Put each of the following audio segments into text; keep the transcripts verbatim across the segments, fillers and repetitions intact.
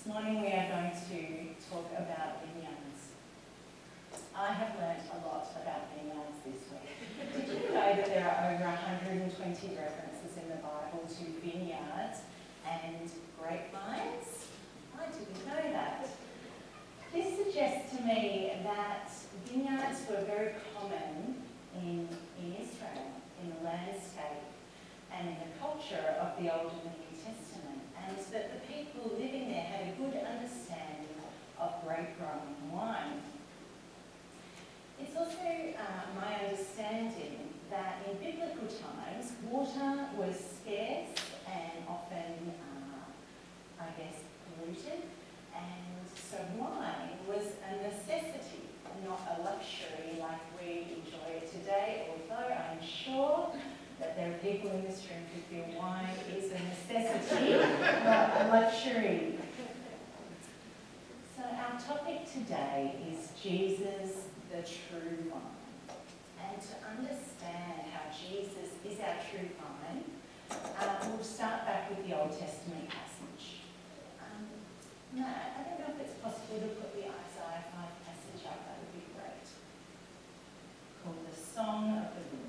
morning we are going to talk about vineyards. I have learnt a lot about vineyards this week. Did you know that there are over one hundred twenty references in the Bible to vineyards and grapevines? I didn't know that. This suggests to me that vineyards were very common in, in Israel, in the landscape and in the culture of the Old and the New Testament, and that the people living there had a good understanding of grape-growing wine. It's also uh, my understanding that in biblical times, water was scarce and often, uh, I guess, polluted, and so wine was a necessity, not a luxury like we enjoy it today, although I'm sure that there are people in this room who feel wine is a necessity, not a luxury. So our topic today is Jesus, the true vine. And to understand how Jesus is our true vine, um, we'll start back with the Old Testament passage. Um, Matt, I don't know if it's possible to put the Isaiah five passage up, that would be great. Called the Song of the Vineyard.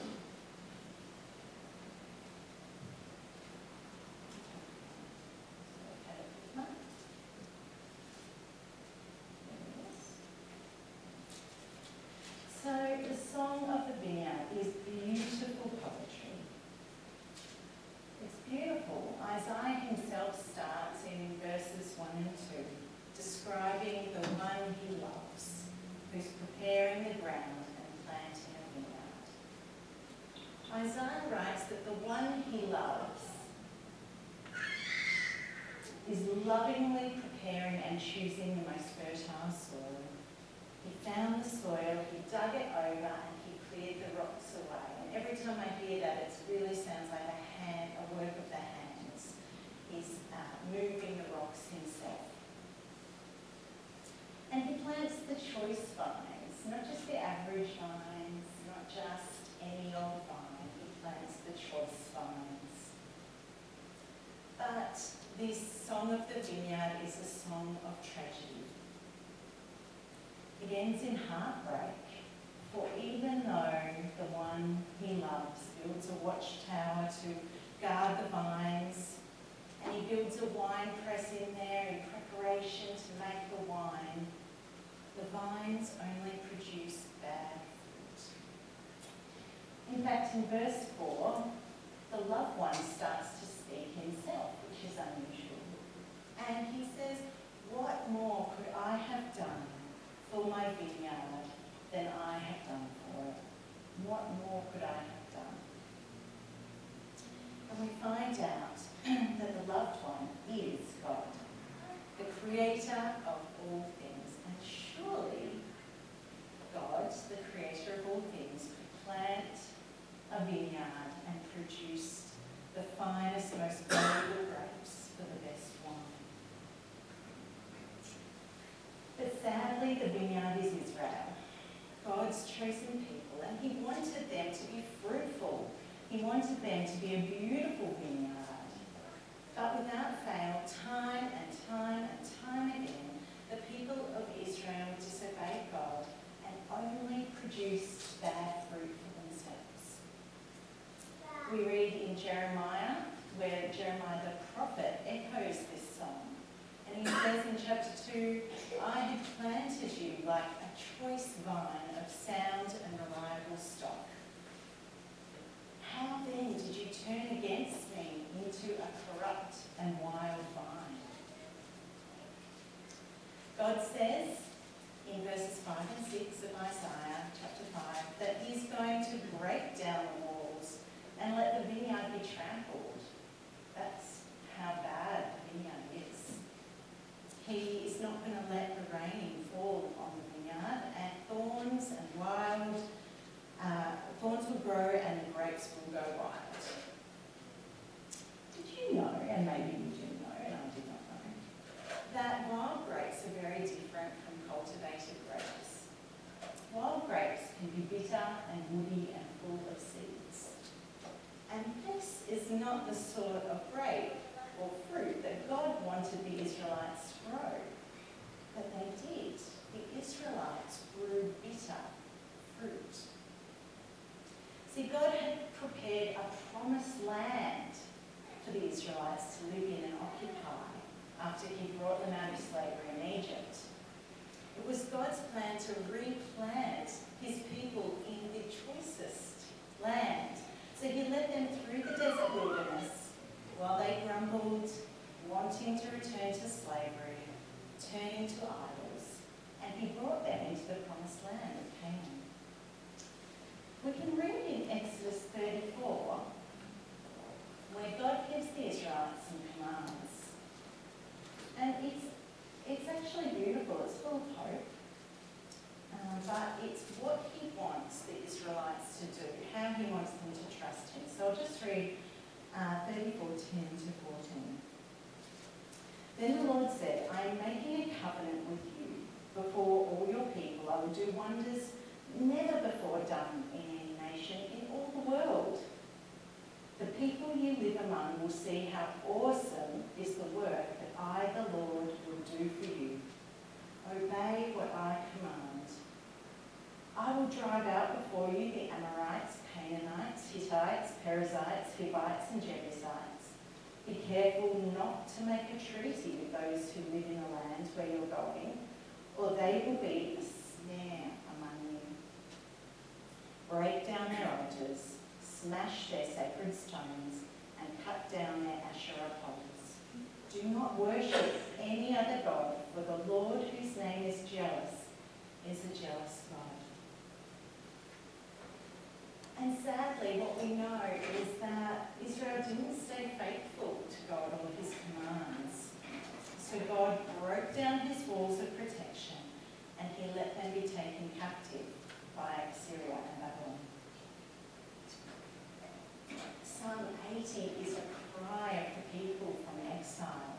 So the Song of the Vineyard is beautiful poetry. It's beautiful. Isaiah himself starts in verses one and two, describing the one he loves, who's preparing the ground and planting a vineyard. Isaiah writes that the one he loves is lovingly preparing and choosing the most fertile soil. He found the soil, he dug it over, and he cleared the rocks away. And every time I hear that, it really sounds like a hand, a work of the hands. He's uh, moving the rocks himself. And he plants the choice vines, not just the average vines, not just any old vine. He plants the choice vines. But this Song of the Vineyard is a song of tragedy. It ends in heartbreak, for even though the one he loves builds a watchtower to guard the vines, and he builds a wine press in there in preparation to make the wine, the vines only produce bad fruit. In fact, in verse four, the loved one starts to speak himself, which is unusual. And he says, "What more could I have done for my vineyard than I have done for it? What more could I have done?" And we find out that the loved one is God, the creator of all things. And surely God, the creator of all things, could plant a vineyard and produce the finest, most valuable grapes for the best wine. But sadly, the vineyard is Israel, God's chosen people, and he wanted them to be fruitful. He wanted them to be a beautiful vineyard. But without fail, time and time and time again, the people of Israel disobeyed God and only produced bad fruit for themselves. We read in Jeremiah, where Jeremiah the prophet echoes this song. And he says in chapter two, "I have planted you like a choice vine of sound and reliable stock. How then did you turn against me into a corrupt and wild vine?" God says in verses five and six of Isaiah chapter five that he's going to break down the walls and let the vineyard be trampled. That's how bad the vineyard is. He is not going to let the rain fall on the vineyard, and thorns and wild, uh, thorns will grow and the grapes will go wild. Did you know, and maybe you do know, and I did not know, that wild grapes are very different from cultivated grapes. Wild grapes can be bitter and woody and full of seeds. And this is not the sort of grape or fruit that God wanted the Israelites prepared a promised land for the Israelites to live in and occupy after he brought them out of slavery in Egypt. It was God's plan to replant his people in the choicest land. So he led them through the desert wilderness while they grumbled, wanting to return to slavery, turning to idols, and he brought them into the promised land of Canaan. We can read in Exodus thirty-four, where God gives the Israelites some commands. And it's, it's actually beautiful, it's full of hope. Um, but it's what he wants the Israelites to do, how he wants them to trust him. So I'll just read uh, thirty-four, ten to fourteen. Then the Lord said, I am making a covenant with you before all your people. I will do wonders never before done in any nation in all the world. The people you live among will see how awesome is the work that I, the Lord, will do for you. Obey what I command. I will drive out before you the Amorites, Canaanites, Hittites, Perizzites, Hivites, and Jebusites. Be careful not to make a treaty with those who live in the land where you're going, or they will be a snare among you. Break down their altars, smash their sacred stones, and cut down their Asherah poles. Do not worship any other god, for the Lord, whose name is jealous, is a jealous God. And sadly, what we know is that Israel didn't stay faithful to God or his commands. So God broke down his walls of protection and he let them be taken captive by Assyria and Babylon. Psalm eighty is a cry of the people from exile.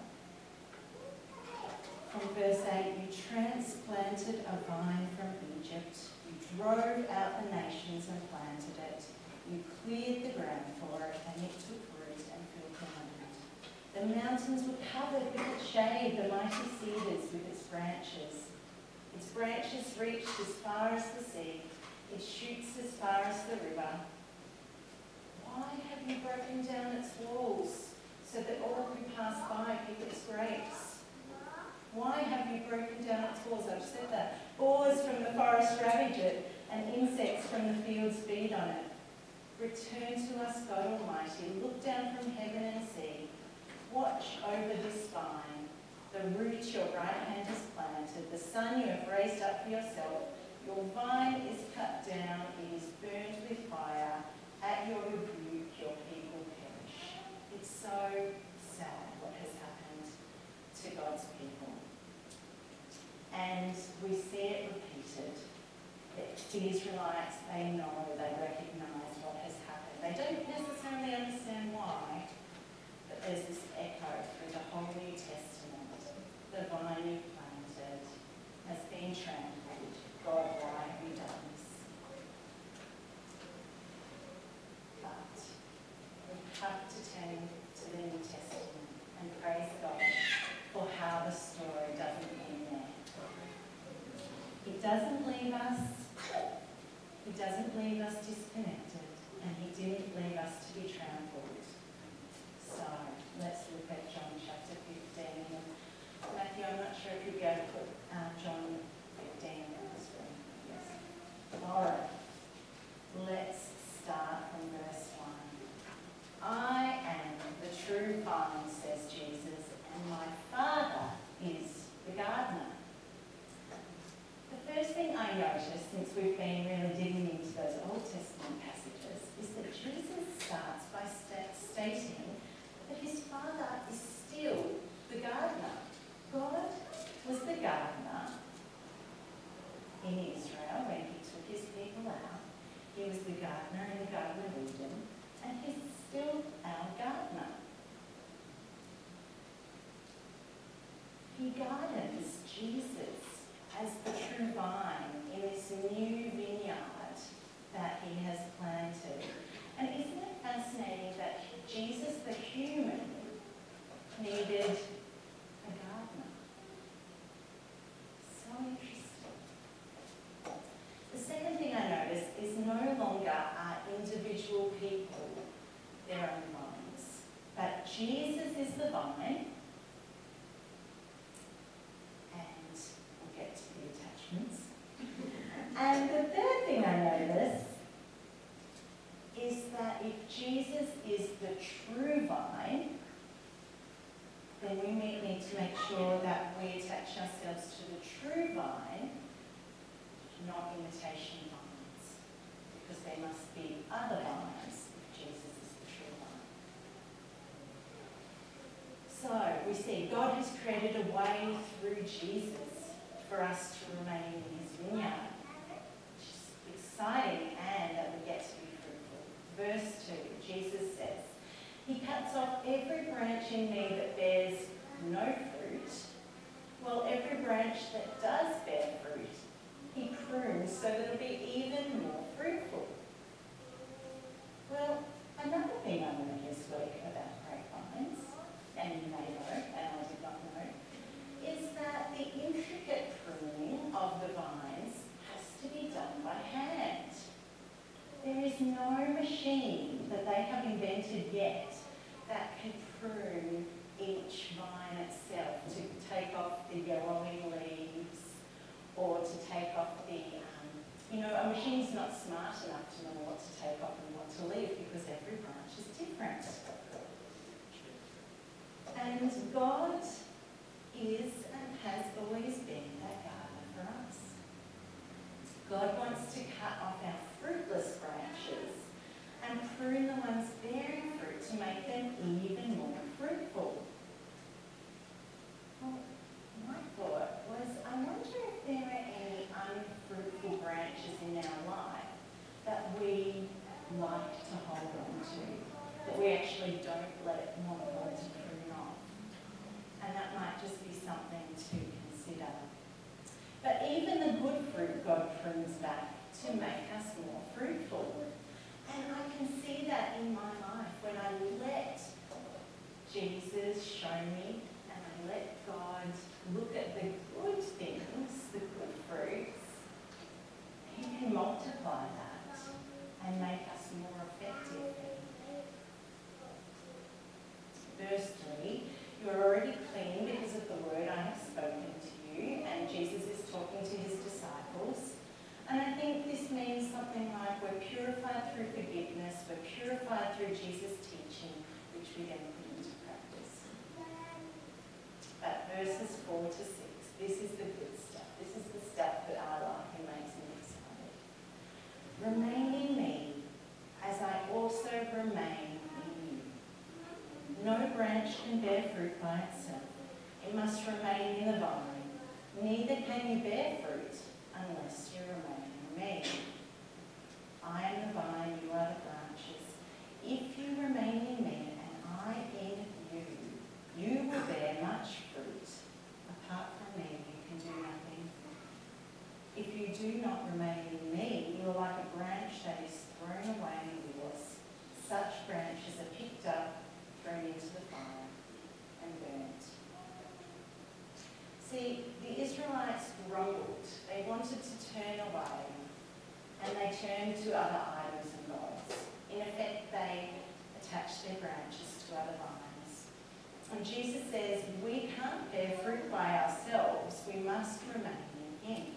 From verse eight, you transplanted a vine from Egypt. You drove out the nations and planted it. You cleared the ground for it, and it took root and filled the land. The mountains were covered with its shade, the mighty cedars with its branches. Its branches reached as far as the sea, its shoots as far as the river. Why have you broken down its walls, so that all who pass by pick its grapes? Why have you broken down its walls? I've said that. Boars from the forest ravage it, and insects from the fields feed on it. Return to us, God Almighty. Look down from heaven and see. Watch over this vine, the root your right hand has planted, the son you have raised up for yourself. Your vine is cut down, it is burned with fire. At your rebuke, your people perish. It's so sad what has happened to God's people. And we see it repeated. The Israelites, they know, they recognise what has happened. They don't necessarily understand why, but there's this echo through the whole New Testament. The vine you planted has been trampled. God, why have you done this? But we have to turn to the New Testament and praise God for how the story doesn't end there. It doesn't leave us, he doesn't leave us disconnected, and he didn't leave us to be trampled. So let's look at John chapter fifteen. And Matthew, I'm not sure if you'll be able to put uh, John fifteen on the screen. Yes. All right. Let's start from verse one. I am the true vine, says Jesus, and my Father is the gardener. The first thing I noticed, since we've been really digging into those Old Testament passages, is that Jesus starts by st- stating that his Father is still the gardener. God was the gardener in Israel when he took his people out. He was the gardener in the Garden of Eden, and he's still our gardener. He gardens Jesus as the true vine in this new vineyard that he has planted. And isn't it fascinating that Jesus, the human, needed a gardener? So interesting. The second thing I noticed is no longer are individual people Jesus is the true vine, then we may need to make sure that we attach ourselves to the true vine, not imitation vines, because there must be other vines if Jesus is the true vine. So we see God has created a way through Jesus for us to remain in his vineyard, which is exciting, and that we get to be fruitful. Verse two, Jesus says, he cuts off every branch in me that bears no fruit, while every branch that does bear fruit, he prunes so that it'll be even more fruitful. Well, another thing I learned this week about grapevines, and you may know, and I did not know, is that the intricate pruning of the vines has to be done by hand. There is no machine that they have invented yet that can prune each vine itself to take off the yellowing leaves or to take off the, um, you know, a machine's not smart enough to know what to take off and what to leave because every branch is different. And God is and has always been a gardener for us. God wants to cut off our fruitless branches and prune the ones bearing fruit to make them even more fruitful. Well, my thought was, I wonder if there are any unfruitful branches in our life that we like to hold on to, that we actually don't let want God to prune off. And that might just be something to consider. But even the good fruit God prunes back to make us more fruitful. And I can see that in my life when I let Jesus show me and I let God look at the good things, the good fruits. He can multiply that and make us more effective. Verse three, you are already clean because of the word I have spoken to you. And Jesus is talking to his disciples. And I think this means something like we're purified through forgiveness, we're purified through Jesus' teaching, which we then put into practice. But verses four to six, this is the good stuff. This is the stuff that I like and makes me excited. Remain in me, as I also remain in you. No branch can bear fruit by itself. It must remain in the vine. Neither can you bear fruit unless you remain in me. I am the vine, you are the branches. If you remain in me and I in you, you will bear much fruit. Apart from me, you can do nothing. If you do not remain in me, you are like a branch that is thrown away in the wilderness. Such branches are picked up, thrown into the fire, and burnt. See, the Israelites grumbled. They wanted to turn away, and they turned to other idols and gods. In effect, they attached their branches to other vines. And Jesus says, we can't bear fruit by ourselves. We must remain in him.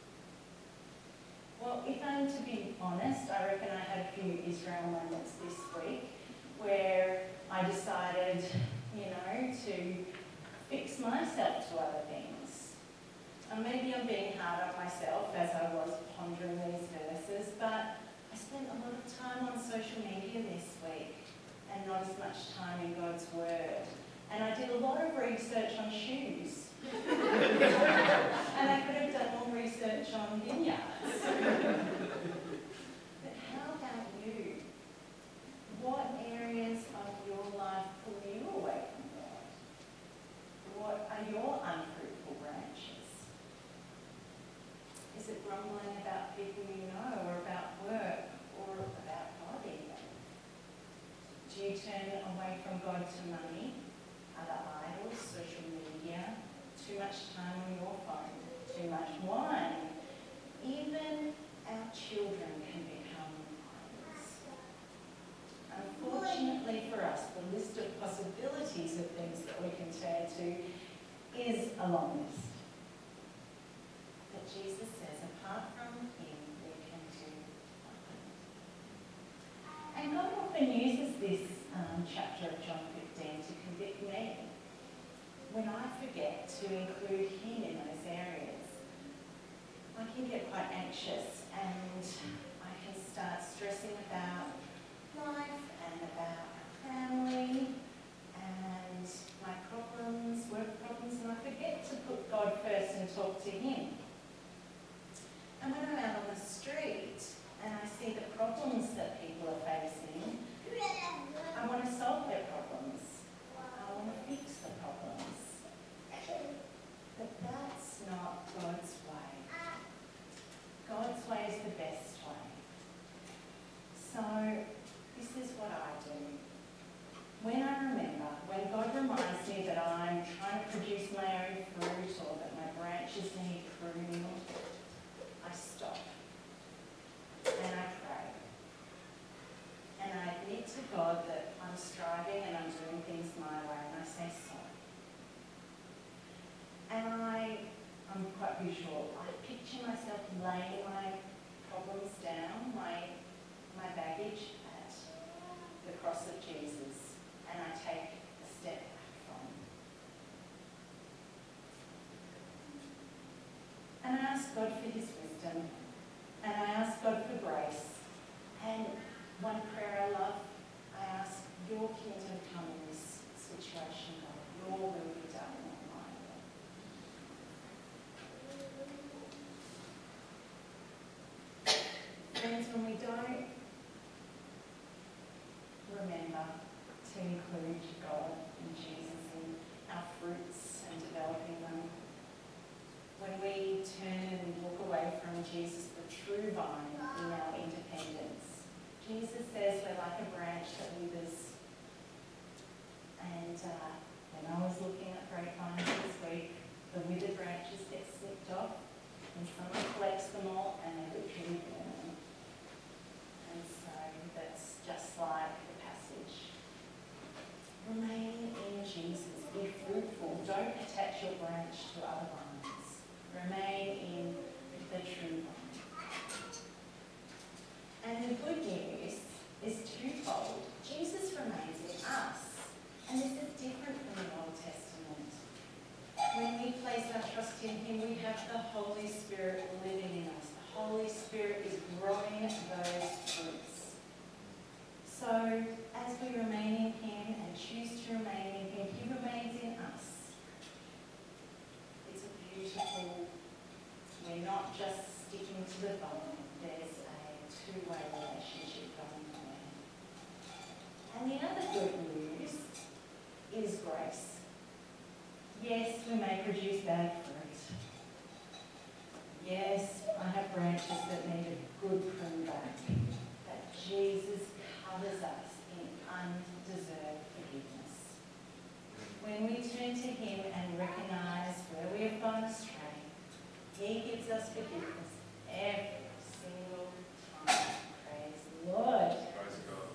Well, if I'm to be honest, I reckon I had a few Israel moments this week where I decided, you know, to fix myself to other things. And maybe I'm being hard on myself as I was pondering these verses, but I spent a lot of time on social media this week and not as much time in God's Word. And I did a lot of research on shoes. And I could have done more research on vineyards. But how about you? What areas of your life pull you away from God? What are your unfruitful branches? Is it grumbling about people you know, or about work, or about God even? Do you turn away from God to money, other idols, social media, too much time on your phone, too much wine? Even our children can become idols. Unfortunately for us, the list of possibilities of things that we can turn to is a long list. But Jesus says, apart from him, we can do nothing. And God will often uses this um, chapter of John fifteen to convict me when I forget to include him in those areas. I can get quite anxious and I can start stressing about life and about our family and my problems, work problems, and I forget to put God first and talk to him. And when I'm out on the street and I see the problems that people are facing, I want to solve their problems. I want to fix the problems. But that's not God's way. God's way is the best way. So this is what I do. When I remember, when God reminds me that I'm trying to produce my own fruit or that my branches need pruning, I stop and I pray. And I admit to God that I'm striving and I'm doing things my way, and I say sorry. And I, I'm quite visual. I picture myself laying my problems down, my, my baggage at the cross of Jesus, and I take a step back from it. And I ask God for his wisdom, and I ask God for grace. And one prayer I love, I ask your kingdom come in this situation, God. Your will be done, not mine. Friends, when we don't remember to include God and Jesus in our fruits and developing them, when we turn and walk away from Jesus, the true vine, in our independence, Jesus says we're like a branch that withers. And uh, when I was looking at grapevines this week, the withered branches get snipped off and someone collects them all and they literally burn them. And so that's just like the passage. Remain in Jesus. Be fruitful. Don't attach your branch to other vines. Remain in the true vine. And the good news is twofold. Jesus remains in us. And this is different from the Old Testament. When we place our trust in him, we have the Holy Spirit living in us. The Holy Spirit is growing those fruits. So as we remain in him and choose to remain in him, he remains in us. It's a beautiful, we're not just sticking to the vine. There's a two-way relationship going on. And the other good news is grace. Yes, we may produce bad fruit. Yes, I have branches that need a good prune back. But Jesus covers us in undeserved forgiveness. When we turn to him and recognise where we have gone astray, he gives us forgiveness every single time. Praise the Lord. Praise God.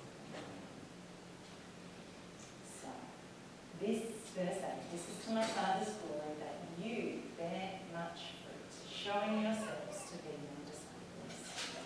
So, this verse eight, this is to my Father's glory, that you bear much fruit, showing yourselves to be my disciples.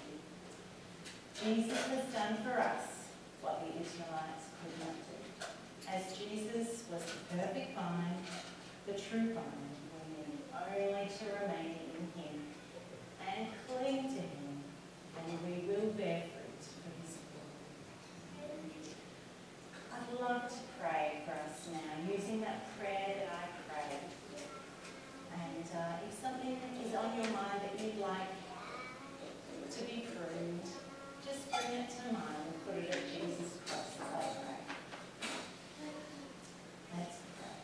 Jesus has done for us what the Israelites could not do. As Jesus was the perfect vine, the true vine, we need only to remain in him and cling to him, and we will bear fruit for his glory. I'd love to pray for us now, using that prayer that I prayed. And uh, if something is on your mind that you'd like to be pruned, just bring it to mind and put it at Jesus' cross as I pray. Let's pray.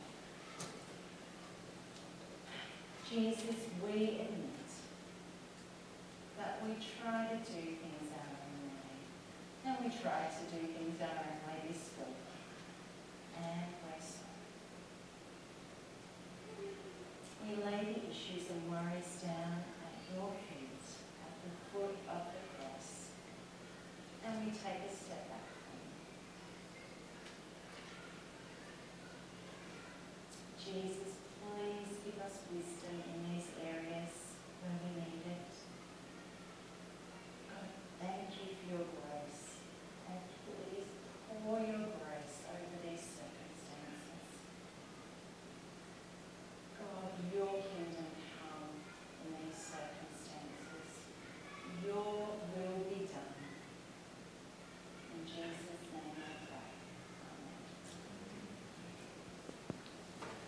Jesus, we admit that we try to do things our own way. And we try to do things our own way this week. And we're sorry. We lay the issues and worries down at your feet, at the foot of the cross, and we take a step back from you. Jesus, please give us wisdom in these areas where we